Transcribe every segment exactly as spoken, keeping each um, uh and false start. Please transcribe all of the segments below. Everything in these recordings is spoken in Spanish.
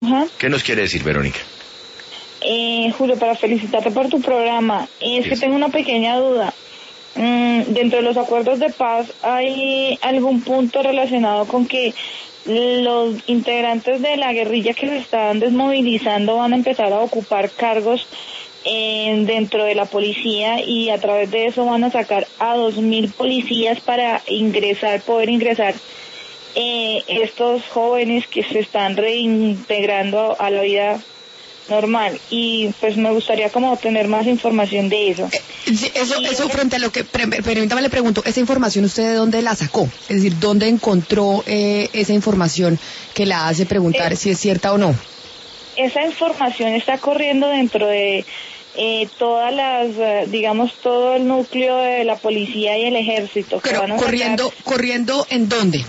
Ajá. ¿Qué nos quiere decir, Verónica? Eh, Julio, para felicitarte por tu programa. Es Sí. que tengo una pequeña duda. Mm, dentro de los acuerdos de paz, ¿hay algún punto relacionado con que los integrantes de la guerrilla que se estaban desmovilizando van a empezar a ocupar cargos eh, dentro de la policía y a través de eso van a sacar a dos mil policías para ingresar, poder ingresar eh, estos jóvenes que se están reintegrando a la vida normal? Y pues me gustaría como tener más información de eso. Eh, sí, eso, eso frente a lo que, pre- permítame le pregunto, ¿esa información usted de dónde la sacó? Es decir, ¿dónde encontró eh, esa información que la hace preguntar Eh, si es cierta o no? Esa información está corriendo dentro de eh, todas las, eh, digamos, todo el núcleo de la policía y el ejército que Pero van a corriendo, sacar corriendo ¿en dónde?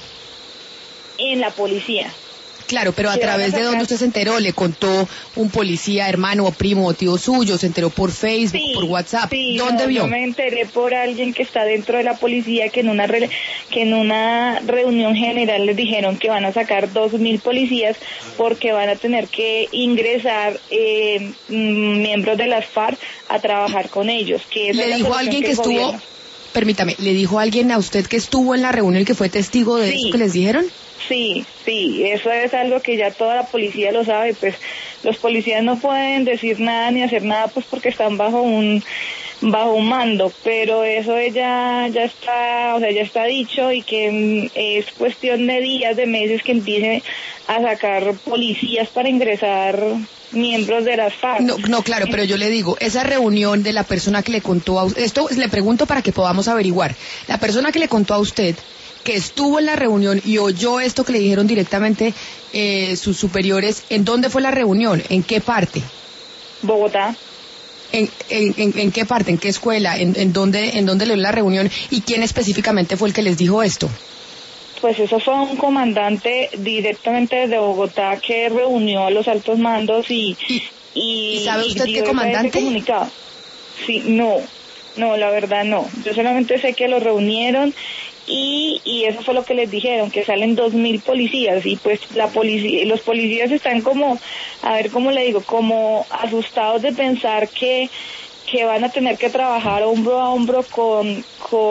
en la policía. Claro, pero a Que van a través de sacar- dónde usted se enteró, le contó un policía, hermano o primo o tío suyo, se enteró por Facebook, Sí, por WhatsApp, sí, ¿dónde no, vio? Yo me enteré por alguien que está dentro de la policía que en una re- que en una reunión general les dijeron que van a sacar dos mil policías porque van a tener que ingresar eh, mm, miembros de las FARC a trabajar con ellos. Que esa es Le la dijo a solución alguien que el estuvo, gobierno- permítame, ¿le dijo a alguien a usted que estuvo en la reunión y que fue testigo de Sí. eso que les dijeron? Sí, sí, eso es algo que ya toda la policía lo sabe, pues los policías no pueden decir nada ni hacer nada pues porque están bajo un bajo un mando, pero eso ya ya está, o sea, ya está dicho y que mm, es cuestión de días, de meses que empiecen a sacar policías para ingresar miembros de las FARC. No, no, claro, pero yo le digo, esa reunión de la persona que le contó a usted, esto le pregunto para que podamos averiguar, la persona que le contó a usted que estuvo en la reunión y oyó esto que le dijeron directamente eh, sus superiores, ¿en dónde fue la reunión? ¿En qué parte? Bogotá. ¿En, en, en, en qué parte? ¿En qué escuela? ¿En, en dónde en dónde le dio la reunión? ¿Y quién específicamente fue el que les dijo esto? Pues eso fue un comandante directamente desde Bogotá que reunió a los altos mandos y ¿Y, y, ¿y sabe usted y qué dio comandante? ese comunicado. Sí, no, no, la verdad no. Yo solamente sé que lo reunieron y, y eso fue lo que les dijeron, que salen dos mil policías y pues la policía, los policías están como, a ver cómo le digo, como asustados de pensar que que van a tener que trabajar hombro a hombro con,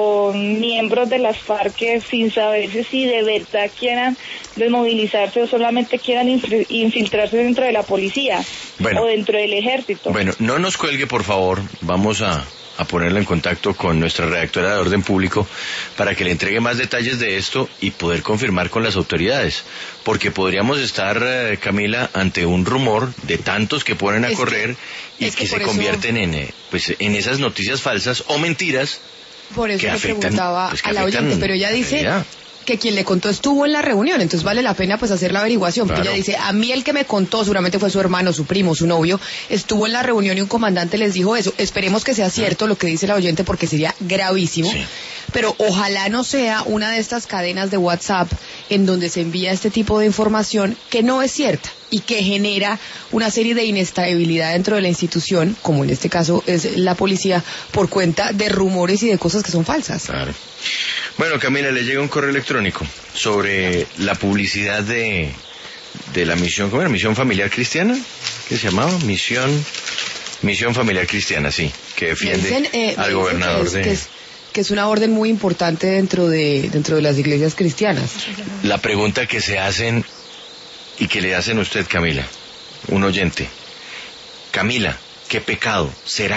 con miembros de las FARC que sin saberse si de verdad quieran desmovilizarse o solamente quieran infil- infiltrarse dentro de la policía Bueno. o dentro del ejército. Bueno, no nos cuelgue, por favor. Vamos a, a ponerla en contacto con nuestra redactora de Orden Público para que le entregue más detalles de esto y poder confirmar con las autoridades. Porque podríamos estar, eh, Camila, ante un rumor de tantos que ponen a Es que- correr y es que, que se por eso- convierten en, eh, pues, en esas noticias falsas o mentiras. Por eso que le afectan, preguntaba pues, que a la afectan oyente, pero ella la dice realidad. que quien le contó estuvo en la reunión, entonces vale la pena pues hacer la averiguación, porque Claro. ella dice, a mí el que me contó, seguramente fue su hermano, su primo, su novio, estuvo en la reunión y un comandante les dijo eso. Esperemos que sea cierto lo que dice la oyente porque sería gravísimo, Sí. pero ojalá no sea una de estas cadenas de WhatsApp en donde se envía este tipo de información que no es cierta y que genera una serie de inestabilidad dentro de la institución, como en este caso es la policía, por cuenta de rumores y de cosas que son falsas. Claro. Bueno, Camila, le llega un correo electrónico sobre la publicidad de, de la misión, ¿cómo era? Misión Familiar Cristiana, ¿qué se llamaba? Misión, Misión Familiar Cristiana, sí, que defiende Me dicen, eh, me al dicen gobernador que es, de... que, es, que es una orden muy importante dentro de dentro de las iglesias cristianas. La pregunta que se hacen y que le hacen a usted, Camila, un oyente. Camila, ¿qué pecado será